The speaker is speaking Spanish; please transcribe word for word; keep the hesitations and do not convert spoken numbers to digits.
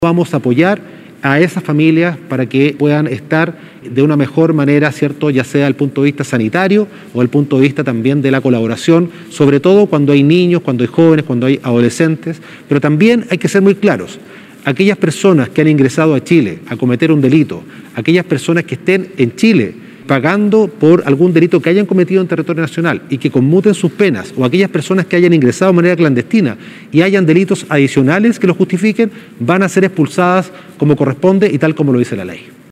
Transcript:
Vamos a apoyar a esas familias para que puedan estar de una mejor manera, ¿cierto?, ya sea desde el punto de vista sanitario o desde el punto de vista también de la colaboración, sobre todo cuando hay niños, cuando hay jóvenes, cuando hay adolescentes, pero también hay que ser muy claros. Aquellas personas que han ingresado a Chile a cometer un delito, aquellas personas que estén en Chile pagando por algún delito que hayan cometido en territorio nacional y que conmuten sus penas, o aquellas personas que hayan ingresado de manera clandestina y hayan delitos adicionales que lo justifiquen, van a ser expulsadas como corresponde y tal como lo dice la ley.